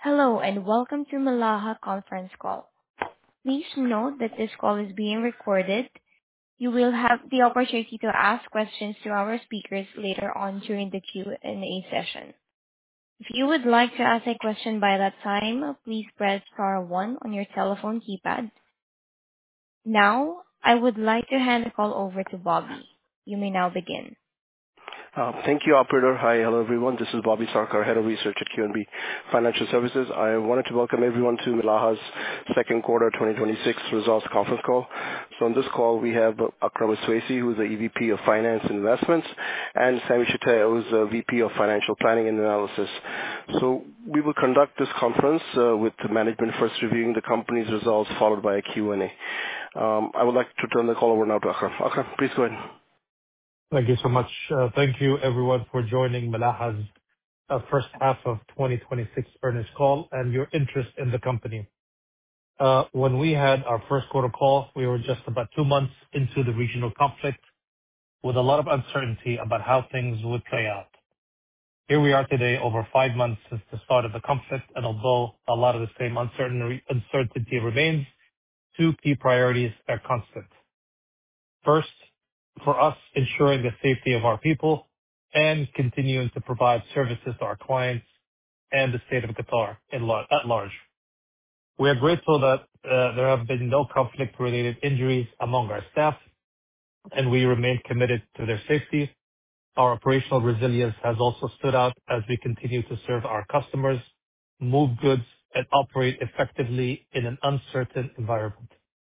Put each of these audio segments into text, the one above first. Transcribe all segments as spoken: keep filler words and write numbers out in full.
Hello, and welcome to Malaha conference call. Please note that this call is being recorded. You will have the opportunity to ask questions to our speakers later on during the Q and A session. If you would like to ask a question by that time, please press star one on your telephone keypad. Now, I would like to hand the call over to Bobby. You may now begin. Uh, Thank you, operator. Hi. Hello, everyone. This is Bobby Sarkar, Head of Research at Q N B Financial Services. I wanted to welcome everyone to Milaha's second quarter twenty twenty-six results conference call. So on this call, we have Akram Iswaisi, who is the E V P of Finance and Investments, and Sami Shtayyeh, who is the V P of Financial Planning and Analysis. So we will conduct this conference uh, with the management first reviewing the company's results, followed by a Q and A. Um, I would like to turn the call over now to Akram. Akram, please go ahead. Thank you so much. Uh, Thank you everyone for joining Milaha's uh, first half of twenty twenty-six earnings call and your interest in the company. Uh, When we had our first quarter call, we were just about two months into the regional conflict with a lot of uncertainty about how things would play out. Here we are today, over five months since the start of the conflict, and although a lot of the same uncertainty uncertainty remains, two key priorities are constant. First, for us, ensuring the safety of our people and continuing to provide services to our clients and the state of Qatar in lar- at large. We are grateful that uh, there have been no conflict-related injuries among our staff, and we remain committed to their safety. Our operational resilience has also stood out as we continue to serve our customers, move goods, and operate effectively in an uncertain environment.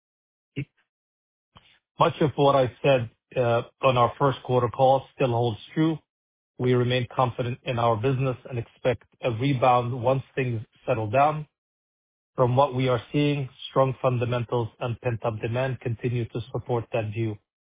Much of what I said uh, on our first quarter call still holds true. We remain confident in our business and expect a rebound once things settle down. From what we are seeing, strong fundamentals and pent-up demand continue to support that view.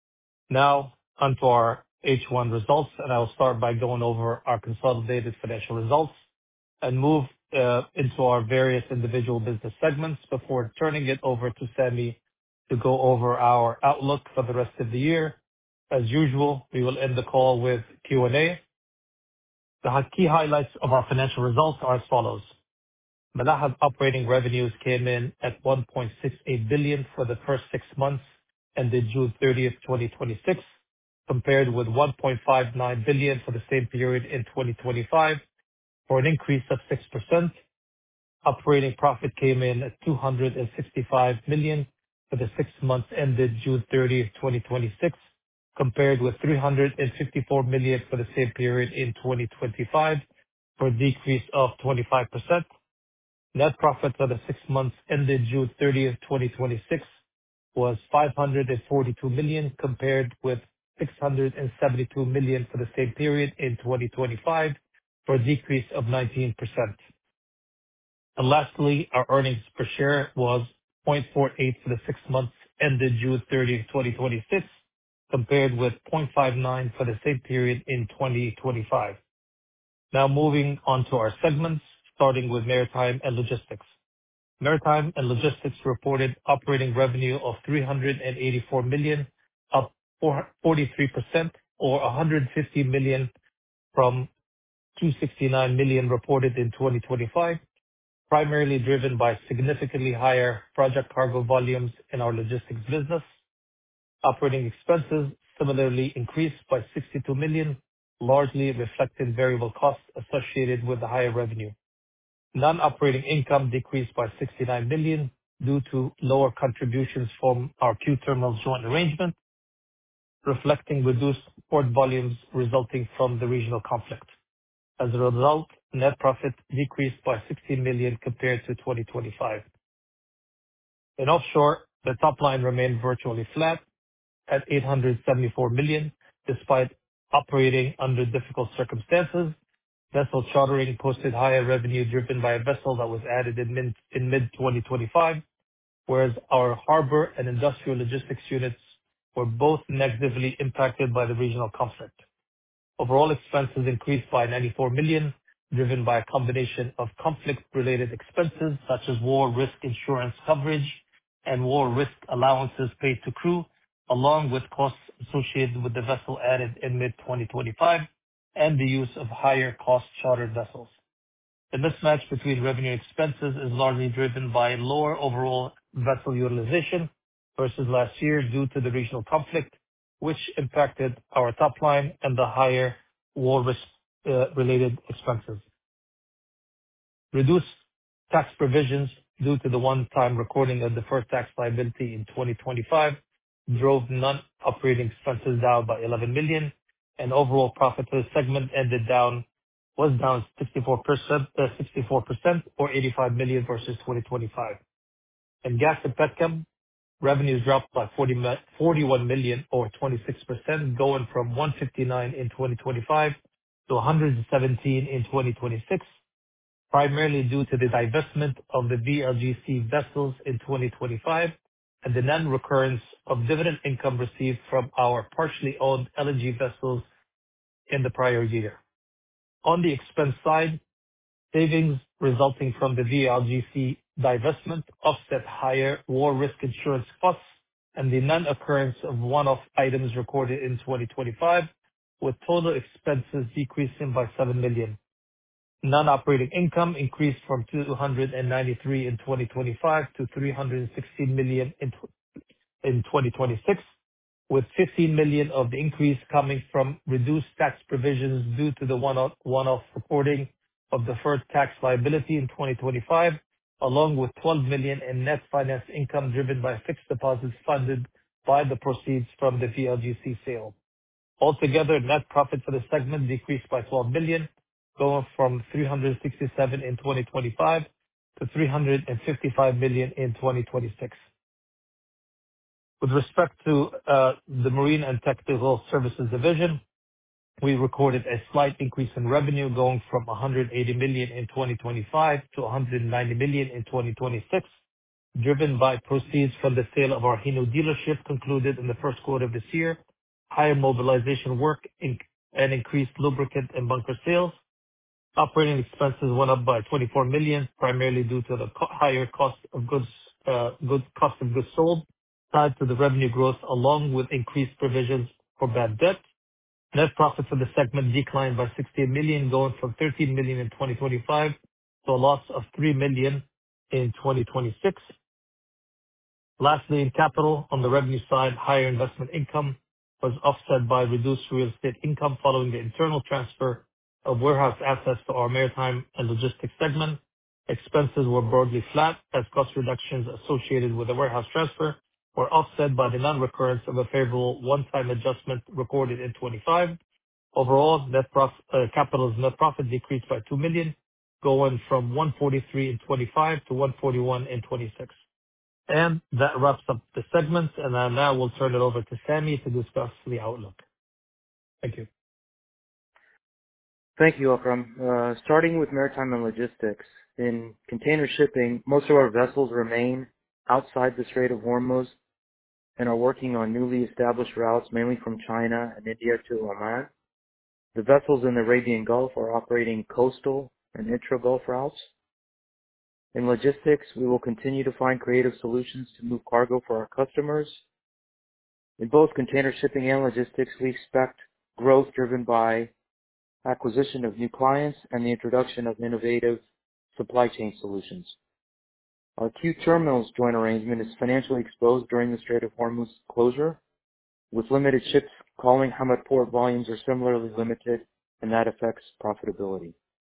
Now onto our H one results, and I'll start by going over our consolidated financial results and move uh, into our various individual business segments before turning it over to Sami to go over our outlook for the rest of the year. As usual, we will end the call with Q and A. The hi- key highlights of our financial results are as follows. Milaha's operating revenues came in at one point six eight billion for the first six months ended June thirtieth, twenty twenty-six, compared with one point five nine billion for the same period in twenty twenty-five, for an increase of six percent. Operating profit came in at two hundred sixty-five million for the six months ended June thirtieth, twenty twenty-six, compared with three hundred fifty-four million for the same period in twenty twenty-five, for a decrease of twenty-five percent. Net profit for the six months ended June thirtieth, twenty twenty-six was five hundred forty-two million, compared with six hundred seventy-two million for the same period in twenty twenty-five, for a decrease of nineteen percent. And Lastly, our earnings per share was zero point four eight for the six months ended June thirtieth, twenty twenty-six, compared with zero point five nine for the same period in twenty twenty-five. Now moving on to our segments, starting with Maritime and Logistics. Maritime and Logistics reported operating revenue of three hundred eighty-four million, up forty-three percent, or one hundred fifty million from two hundred sixty-nine million reported in twenty twenty-five, primarily driven by significantly higher project cargo volumes in our logistics business. Operating expenses similarly increased by sixty-two million, largely reflecting variable costs associated with the higher revenue. Non-operating income decreased by sixty-nine million due to lower contributions from our Q-Terminals joint arrangement, reflecting reduced port volumes resulting from the regional conflict. As a result, net profit decreased by sixteen million compared to twenty twenty-five. In offshore, the top line remained virtually flat at eight hundred seventy-four million, despite operating under difficult circumstances. Vessel chartering posted higher revenue driven by a vessel that was added in mid- in mid-twenty twenty-five, whereas our harbor and industrial logistics units were both negatively impacted by the regional conflict. Overall expenses increased by ninety-four million, driven by a combination of conflict-related expenses such as war risk insurance coverage and war risk allowances paid to crew, along with costs associated with the vessel added in mid twenty twenty-five and the use of higher cost chartered vessels. The mismatch between revenue and expenses is largely driven by lower overall vessel utilization versus last year due to the regional conflict, which impacted our top line and the higher war risk uh, related expenses. Reduced tax provisions due to the one-time recording of deferred tax liability in twenty twenty-five drove non-operating expenses down by eleven million, and overall profit for the segment ended down was down sixty-four percent uh, sixty-four percent or eighty-five million versus twenty twenty-five. In Gas and Petchem, revenues dropped by forty-one million or twenty-six percent, going from one hundred fifty-nine in twenty twenty-five to one hundred seventeen in twenty twenty-six, primarily due to the divestment of the V L G C vessels in twenty twenty-five and the non-recurrence of dividend income received from our partially owned L N G vessels in the prior year. On the expense side, savings resulting from the V L G C divestment offset higher war risk insurance costs and the non-occurrence of one-off items recorded in twenty twenty-five, with total expenses decreasing by seven million. Non-operating income increased from two hundred ninety-three in twenty twenty-five to three hundred sixteen million in tw- in twenty twenty-six, with fifteen million of the increase coming from reduced tax provisions due to the one-off one-off recording of deferred tax liability in twenty twenty-five, along with twelve million in net finance income driven by fixed deposits funded by the proceeds from the V L G C sale. Altogether, net profit for the segment decreased by twelve million, going from three hundred sixty-seven in twenty twenty-five to three hundred fifty-five million in twenty twenty-six. With respect to uh, the Marine and Technical Services division, we recorded a slight increase in revenue, going from one hundred eighty million in twenty twenty-five to one hundred ninety million in twenty twenty-six, driven by proceeds from the sale of our Hino dealership concluded in the first quarter of this year, higher mobilization work, in- and increased lubricant and bunker sales. Operating expenses went up by twenty-four million, primarily due to the co- higher cost of goods uh, good cost of goods sold tied to the revenue growth, along with increased provisions for bad debt. Net profit for the segment declined by sixteen million, going from thirteen million in twenty twenty-five to a loss of three million in twenty twenty-six. Lastly, in capital, on the revenue side, higher investment income was offset by reduced real estate income following the internal transfer of warehouse assets to our maritime and logistics segment. Expenses were broadly flat as cost reductions associated with the warehouse transfer were offset by the non-recurrence of a favorable one-time adjustment recorded in twenty-five. Overall, net prof- uh, capital's net profit decreased by two million, going from one hundred forty-three in twenty-five to one hundred forty-one in twenty-six. And that wraps up the segments, and I now will turn it over to Sami to discuss the outlook. Thank you. Thank you, Akram. Uh, Starting with maritime and logistics. In container shipping, most of our vessels remain outside the Strait of Hormuz and are working on newly established routes, mainly from China and India to Oman. The vessels in the Arabian Gulf are operating coastal and intra-Gulf routes. In logistics, we will continue to find creative solutions to move cargo for our customers. In both container shipping and logistics, we expect growth driven by acquisition of new clients and the introduction of innovative supply chain solutions. Our Q Terminals joint arrangement is financially exposed during the Strait of Hormuz closure, with limited ships calling Hamad Port volumes are similarly limited, and that affects profitability.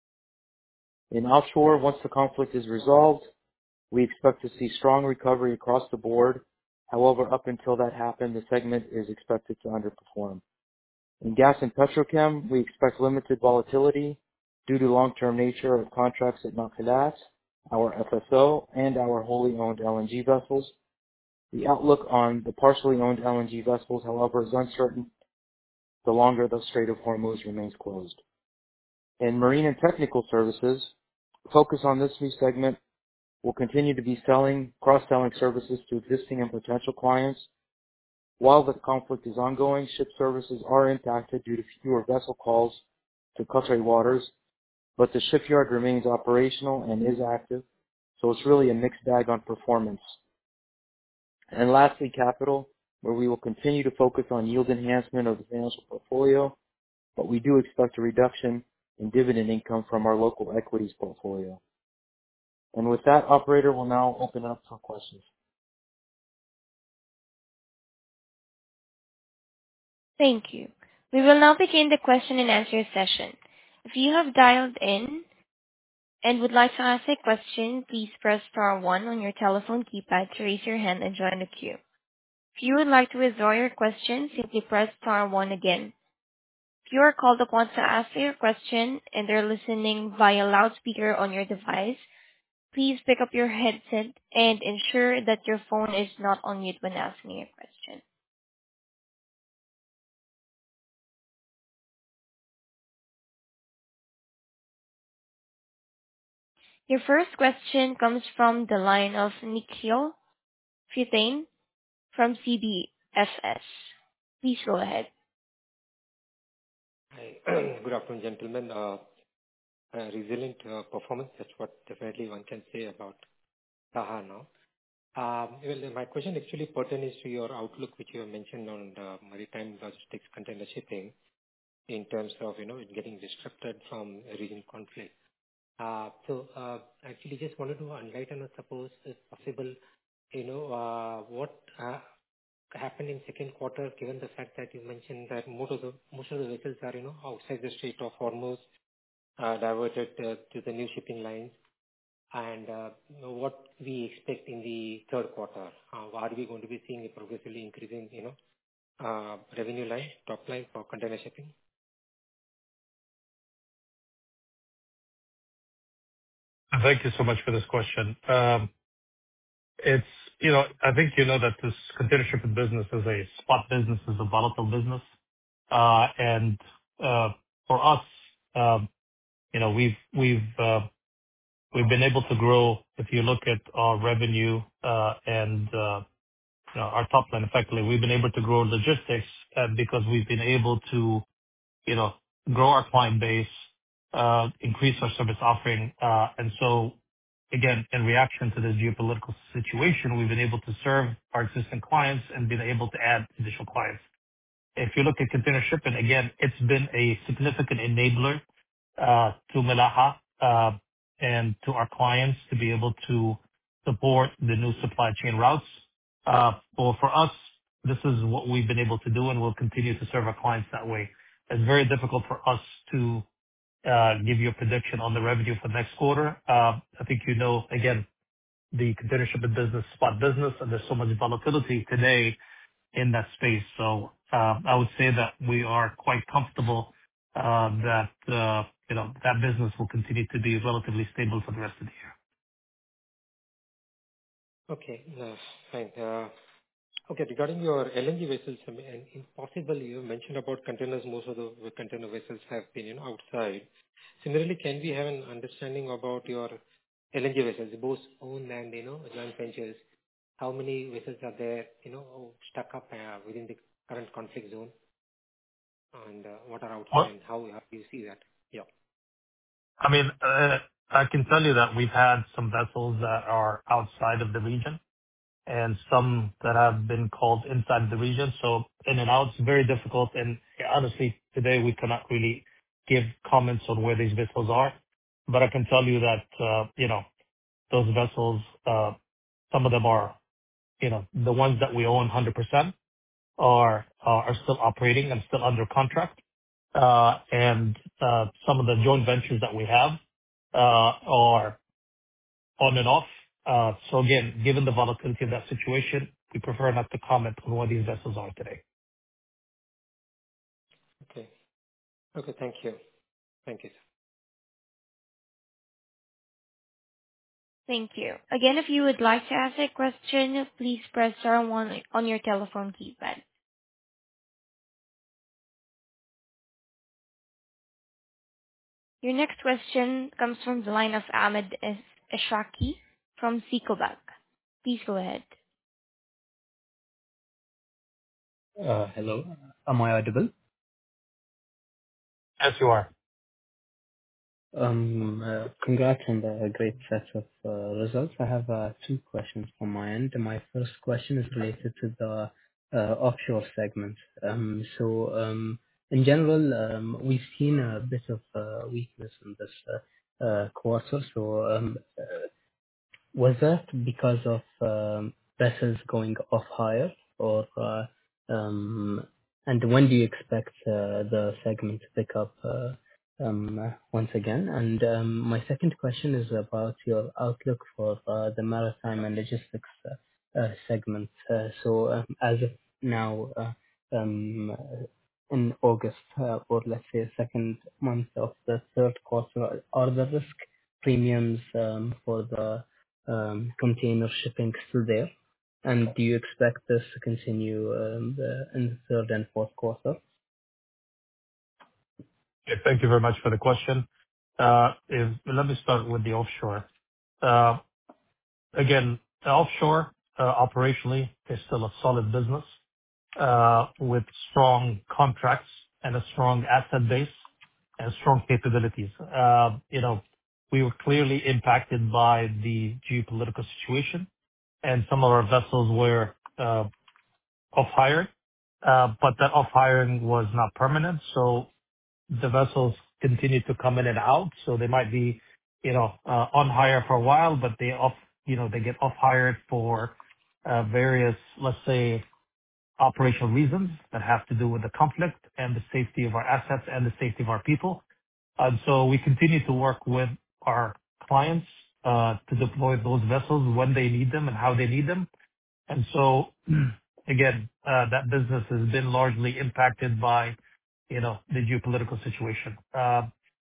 In offshore, once the conflict is resolved, we expect to see strong recovery across the board. However, up until that happens, the segment is expected to underperform. In gas and petrochem, we expect limited volatility due to long-term nature of contracts at Nakilat, our F S O, and our wholly owned L N G vessels. The outlook on the partially owned L N G vessels, however, is uncertain the longer the Strait of Hormuz remains closed. In marine and technical services, focus on this new segment will continue to be selling, cross-selling services to existing and potential clients. While the conflict is ongoing, ship services are impacted due to fewer vessel calls to Qatari waters, but the shipyard remains operational and is active, so it's really a mixed bag on performance. And lastly, capital, where we will continue to focus on yield enhancement of the financial portfolio, but we do expect a reduction in dividend income from our local equities portfolio. And with that, operator, will now open up for questions. Thank you. We will now begin the question and answer session. If you have dialed in and would like to ask a question, please press star one on your telephone keypad to raise your hand and join the queue. If you would like to withdraw your question, simply press star one again. If you are called upon to ask your question and are listening via loudspeaker on your device, please pick up your headset and ensure that your phone is not on mute when asking a question. Your first question comes from the line of Nikhil Phutane from C B F S. Please go ahead. Hi. Good afternoon, gentlemen. Uh, uh, Resilient uh, performance, that's what definitely one can say about Taha now. Um, Well, my question actually pertains to your outlook, which you have mentioned on the maritime logistics container shipping in terms of, you know, it getting disrupted from a regional conflict. Uh, So, uh, actually just wanted to enlighten us, suppose, if possible, you know, uh, what uh, happened in second quarter, given the fact that you mentioned that most of the most of the vessels are, you know, outside the Strait of Hormuz, uh, diverted uh, to the new shipping lines, and uh, you know, what we expect in the third quarter. Uh, Are we going to be seeing a progressively increasing, you know, uh, revenue line, top line for container shipping? Thank you so much for this question. Um, It's, you know, I think you know that this container shipping business is a spot business, is a volatile business. Uh, And uh, for us, um, you know, we've we've uh, we've been able to grow, if you look at our revenue, uh, and uh, you know, our top line effectively, we've been able to grow logistics, uh, because we've been able to, you know, grow our client base, uh, increase our service offering. uh, And so again, in reaction to this geopolitical situation, we've been able to serve our existing clients and been able to add additional clients. If you look at container shipping, again, it's been a significant enabler uh, to Milaha uh, and to our clients to be able to support the new supply chain routes. Uh, Well, for us, this is what we've been able to do, and we'll continue to serve our clients that way. It's very difficult for us to uh, give you a prediction on the revenue for next quarter. Uh, I think you know, again, the container shipping business, spot business, and there's so much volatility today in that space. So uh, I would say that we are quite comfortable uh, that uh, you know that business will continue to be relatively stable for the rest of the year. Okay. uh, Fine. Uh, Okay, regarding your L N G vessels, I mean, and if possible, you mentioned about containers. Most of the container vessels have been, you know, outside. Similarly, can we have an understanding about your L N G vessels, both owned and, you know, joint ventures? How many vessels are there, you know, stuck up uh, within the current conflict zone, and uh, what are outside, Well, and how how do you see that? Yeah. I mean, uh, I can tell you that we've had some vessels that are outside of the region and some that have been called inside the region. So in and out, it's very difficult. And honestly, today we cannot really give comments on where these vessels are. But I can tell you that, uh, you know, those vessels, uh, some of them are, you know, the ones that we own one hundred percent are, are still operating and still under contract. Uh, and, uh, some of the joint ventures that we have, uh, are on and off. Uh, So Again, given the volatility of that situation, we prefer not to comment on where these vessels are today. Okay. Okay, thank you. Thank you, sir. Thank you. Again, if you would like to ask a question, please press star one on your telephone keypad. Your next question comes from the line of Ahmed Es- Eshaki from SICO Bank. Please go ahead. Uh, Hello. Am I audible? Yes, you are. Um, uh, Congrats on the great set of uh, results. I have uh, two questions from my end. My first question is related to the uh, offshore segment. Um, So, um, In general, um, we've seen a bit of uh, weakness in this uh, uh, quarter. So, um, was that because of um, vessels going off hire, or uh, um, and when do you expect uh, the segment to pick up uh, um, once again? And um, my second question is about your outlook for uh, the maritime and logistics uh, uh, segment. Uh, So, um, as of now, uh, um, in August, uh, or let's say second month of the third quarter, are the risk premiums um, for the um, container shipping still there? And do you expect this to continue um, the- in the third and fourth quarter? Okay, thank you very much for the question. Uh, if- Let me start with the offshore. Uh, Again, the offshore, uh, operationally, is still a solid business, uh, with strong contracts and a strong asset base and strong capabilities. Uh, You know, we were clearly impacted by the geopolitical situation, and some of our vessels were uh, off-hired, uh, but that off-hiring was not permanent, so the vessels continue to come in and out. So they might be, you know, uh, on hire for a while, but they off, you know, they get off-hired for uh, various, let's say, operational reasons that have to do with the conflict and the safety of our assets and the safety of our people. And so we continue to work with our clients uh, to deploy those vessels when they need them and how they need them. And so, again, uh that business has been largely impacted by, you know, the geopolitical situation. Uh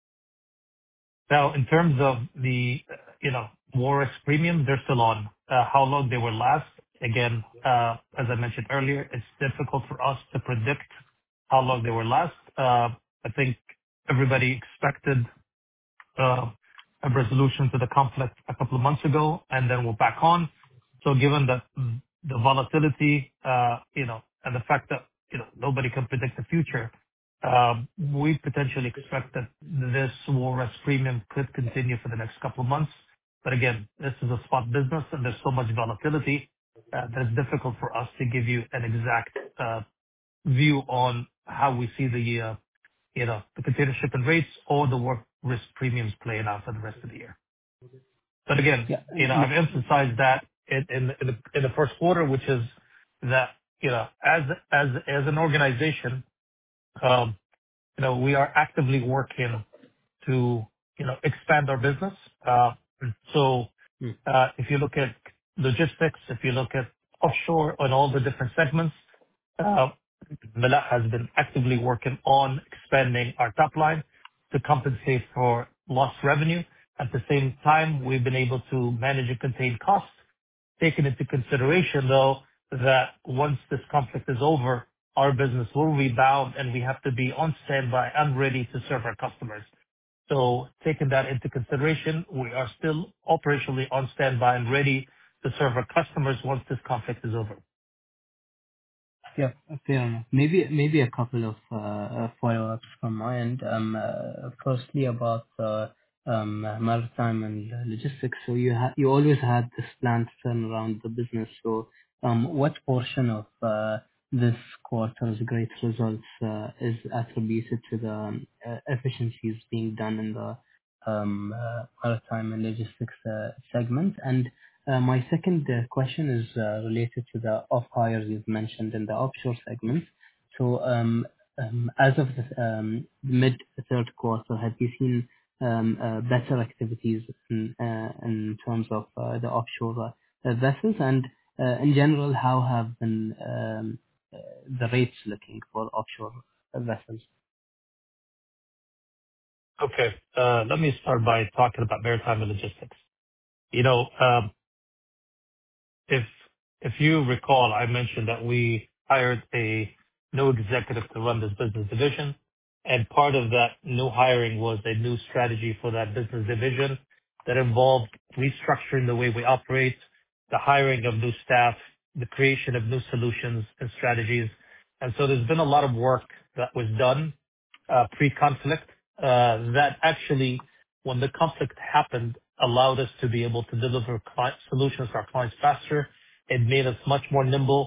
Now, in terms of the, uh, you know, war risk premiums, they're still on. Uh How long they will last, again, uh as I mentioned earlier, it's difficult for us to predict how long they will last. Uh I think everybody expected uh, a resolution to the conflict a couple of months ago, and then we're back on. So given that mm, the volatility, uh, you know, and the fact that, you know, nobody can predict the future, um, we potentially expect that this war risk premium could continue for the next couple of months. But again, this is a spot business, and there's so much volatility uh, that it's difficult for us to give you an exact uh, view on how we see the uh, you know, the container shipping rates or the work risk premiums playing out for the rest of the year. But Again, Yeah. you know, um, I've emphasized that in in in the in the first quarter, which is that, you know, as as as an organization, um, you know, we are actively working to, you know, expand our business. Uh, So, mm, uh, If you look at logistics, if you look at offshore and all the different segments, uh, Mela has been actively working on expanding our top line to compensate for lost revenue. At the same time, we've been able to manage and contain costs, taking into consideration, though, that once this conflict is over, our business will rebound, and we have to be on standby and ready to serve our customers. So, Taking that into consideration, we are still operationally on standby and ready to serve our customers once this conflict is over. Yeah, fair enough. Maybe maybe a couple of uh, uh, follow-ups from my end. Um, uh, Firstly, about uh, um, maritime and logistics. So you ha- you always had this plan to turn around the business. So, um, what portion of uh, this quarter's great results uh, is attributed to the um, uh, efficiencies being done in the um, uh, maritime and logistics uh, segment? And uh, my second uh, question is uh, related to the off-hires you've mentioned in the offshore segment. So, um, um, as of the um, mid-third quarter, have you seen um, uh, better activities in uh, in terms of uh, the offshore uh, vessels? And uh, in general, how have been um, uh, the rates looking for offshore vessels? Okay. Uh, Let me start by talking about maritime and logistics. You know, um, if if you recall, I mentioned that we hired a new executive to run this business division, and part of that new hiring was a new strategy for that business division that involved restructuring the way we operate, the hiring of new staff, the creation of new solutions and strategies. And so There's been a lot of work that was done uh, pre-conflict uh, that actually, when the conflict happened, allowed us to be able to deliver client solutions to our clients faster. It made us much more nimble,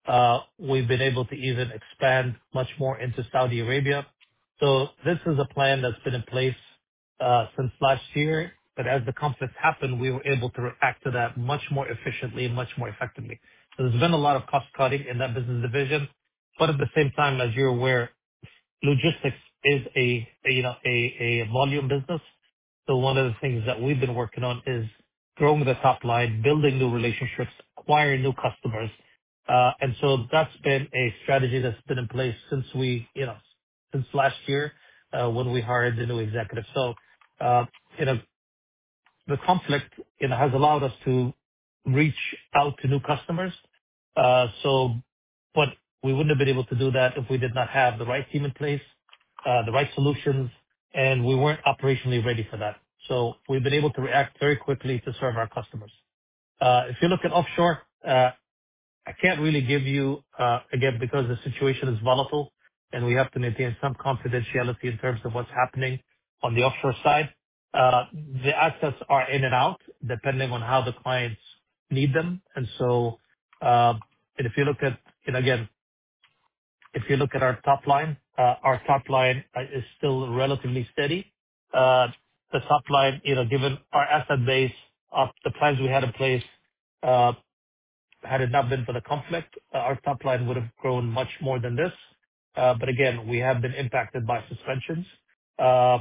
Uh, We've been able to even expand much more into Saudi Arabia. So This is a plan that's been in place uh, since last year. But As the conflict happened, we were able to react to that much more efficiently and much more effectively. So There's been a lot of cost cutting in that business division. But At the same time, as you're aware, logistics is a, a, you know, a a volume business. So One of the things that we've been working on is growing the top line, building new relationships, acquiring new customers. Uh, And so That's been a strategy that's been in place since we, you know, since last year, uh, when we hired the new executive. So, uh, You know, the conflict, you know, has allowed us to reach out to new customers. Uh, So, but We wouldn't have been able to do that if we did not have the right team in place, uh, the right solutions, and we weren't operationally ready for that. So We've been able to react very quickly to serve our customers. Uh, If you look at offshore, uh, I can't really give you, uh again, because the situation is volatile, and we have to maintain some confidentiality in terms of what's happening on the offshore side. Uh The assets are in and out depending on how the clients need them. And so, uh, and If you look at, and again, if you look at our top line, uh our top line uh, is still relatively steady. Uh The top line, you know, given our asset base of the plans we had in place, uh had it not been for the conflict, uh, our top line would have grown much more than this. Uh, But Again, we have been impacted by suspensions, uh,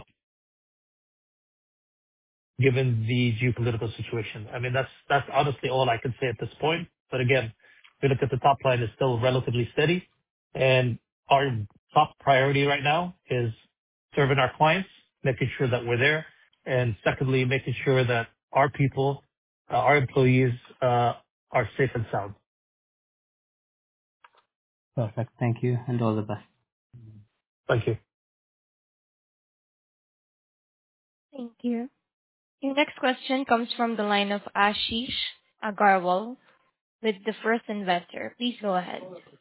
given the geopolitical situation. I mean, that's that's honestly all I can say at this point. But Again, if you look at the top line, it's still relatively steady, and our top priority right now is serving our clients, making sure that we're there, and secondly, making sure that our people, uh, our employees, uh, are safe and sound. Perfect. Thank you, and all the best. Thank you. Thank you. Your next question comes from the line of Ashish Agarwal with the First Investor. Please go ahead.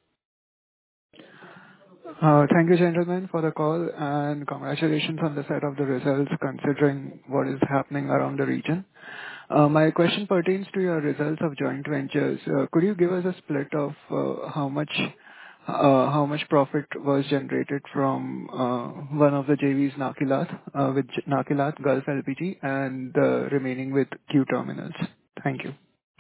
Uh Thank you, gentlemen, for the call, and congratulations on the set of the results, considering what is happening around the region. Uh My question pertains to your results of joint ventures. Uh Could you give us a split of uh how much uh, how much profit was generated from uh one of the J Vs, Nakilat, uh, with J- Nakilat Gulf L P G, and the remaining with Q Terminals? Thank you.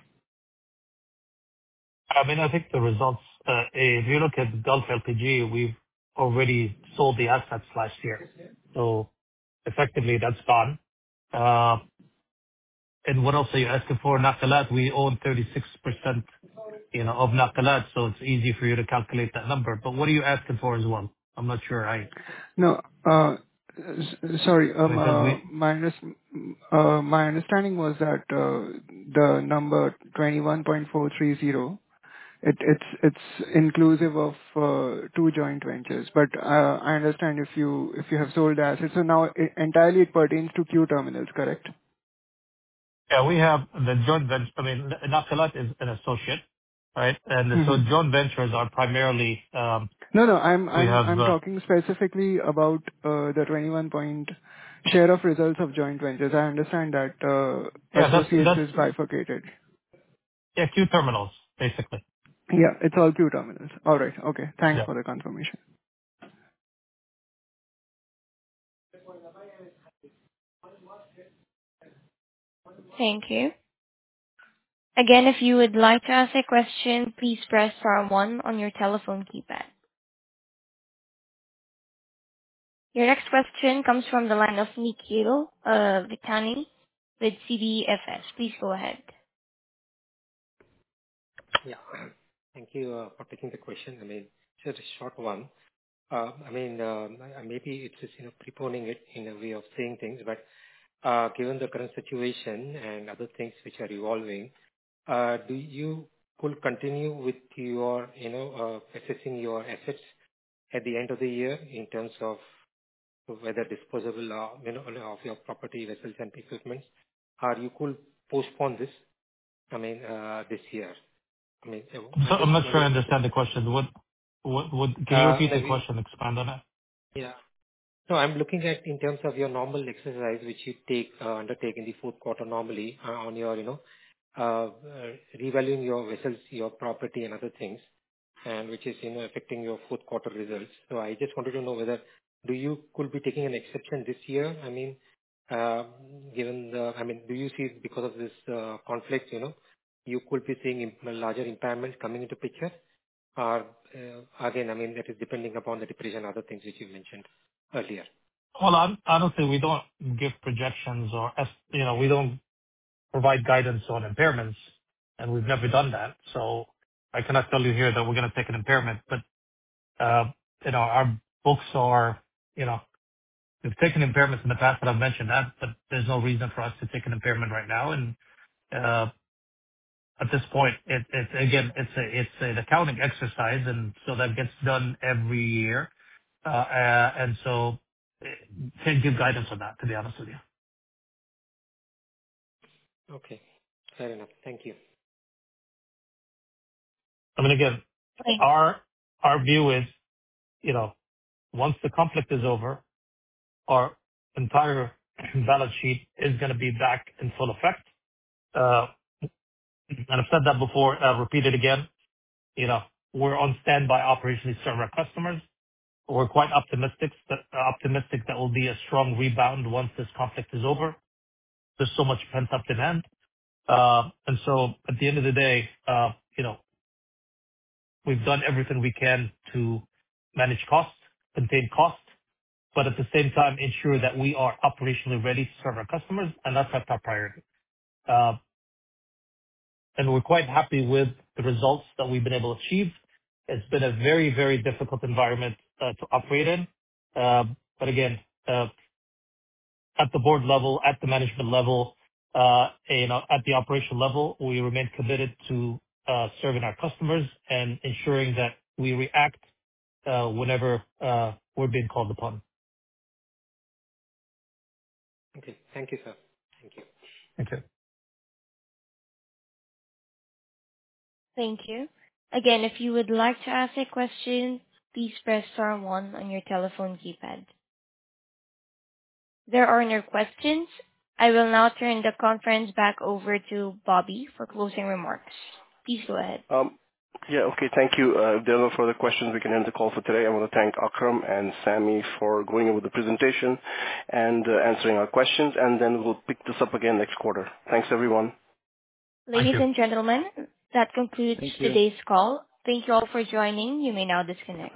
I mean, I think the results, uh if you look at Gulf L P G, we've already sold the assets last year, so effectively that's gone. Uh, And what else are you asking for? Nakilat, we own thirty-six percent, you know, of Nakilat, so it's easy for you to calculate that number. But what are you asking for as well? I'm not sure. I No, uh, s- sorry. Um, Because uh, we... My unders- uh, my understanding was that uh, the number twenty-one point four three zero, it- it's it's inclusive of uh, two joint ventures. But uh, I understand if you if you have sold the assets, so now it entirely it pertains to Q Terminals, correct? Yeah, we have the joint venture. I mean, Nakilat is an associate, right? And so Mhm. joint ventures are primarily, um No, no, I'm we I'm have, I'm uh talking specifically about uh, the twenty-one point share of results of joint ventures. I understand that uh, yeah, that's associates is that's bifurcated. yeah, Q terminals, basically. Yeah, it's all Q terminals. All right. Okay. Thanks Yeah. for the confirmation. Thank you. Again, if you would like to ask a question, please press star one on your telephone keypad. Your next question comes from the line of Nikhil uh, Vitani with C D F S. Please go ahead. Yeah. Thank you uh, for taking the question. I mean, just a short one. Uh, I mean, um, I- maybe it's just, you know, preponing it in a way of saying things, but uh, given the current situation and other things which are evolving, uh, do you could continue with your, you know, uh, assessing your assets at the end of the year in terms of whether disposable, uh, you know, of your property, vessels and equipment, or you could postpone this, I mean, uh, this year? I mean, uh, I'm I'm so- I'm just not sure I wondering, understand the question. What, what, what? Can you uh, repeat the maybe, question, expand on it? yeah. No, I'm looking at in terms of your normal exercise, which you take, uh, undertake in the fourth quarter normally, uh, on your, you know, uh, uh, revaluing your vessels, your property and other things. and which is, you know, affecting your fourth quarter results. So I just wanted to know whether do you could be taking an exception this year? I mean, uh, given the, I mean, do you see because of this uh, conflict, you know, you could be seeing imp- larger impairments coming into picture? Or, uh, again, I mean, that is depending upon the depreciation and other things which you mentioned earlier. Well, hon- honestly, we don't give projections or, es- you know, we don't provide guidance on impairments, and we've never done that. So I cannot tell you here that we're gonna take an impairment. But, uh, you know, our books are, you know, we've taken impairments in the past, and I've mentioned that, but there's no reason for us to take an impairment right now. And, uh, at this point, it, it's again, it's a, it's an accounting exercise, and so that gets done every year. Uh, uh, And so eh, can't give guidance on that, to be honest with you. Okay, fair enough. Thank you. I mean, again, Thank our our view is, you know, once the conflict is over, our entire balance sheet is gonna be back in full effect. Uh, And I've said that before, I'll repeat it again. You know, we're on standby operationally to serve our customers. We're quite optimistic that optimistic that will be a strong rebound once this conflict is over. There's so much pent-up demand. Uh, And so at the end of the day, uh, you know, we've done everything we can to manage costs, contain costs, but at the same time ensure that we are operationally ready to serve our customers, and that's our top priority. Uh, And we're quite happy with the results that we've been able to achieve. It's been a very, very difficult environment uh, to operate in. Uh, But again, uh, at the board level, at the management level, uh, you know, at the operational level, we remain committed to uh, serving our customers and ensuring that we react uh, whenever uh, we're being called upon. Okay. Thank you, sir. Thank you. Okay. thank you. Again, if you would like to ask a question, please press star one on your telephone keypad. There are no questions. I will now turn the conference back over to Bobby for closing remarks. Please go ahead. Um, yeah, okay, thank you. Uh, if there are no further questions, we can end the call for today. I want to thank Akram and Sammy for going over the presentation and uh, answering our questions, and then we'll pick this up again next quarter. Thanks, everyone. Thank Ladies you. and gentlemen, that concludes Thank you. today's call. Thank you all for joining. You may now disconnect.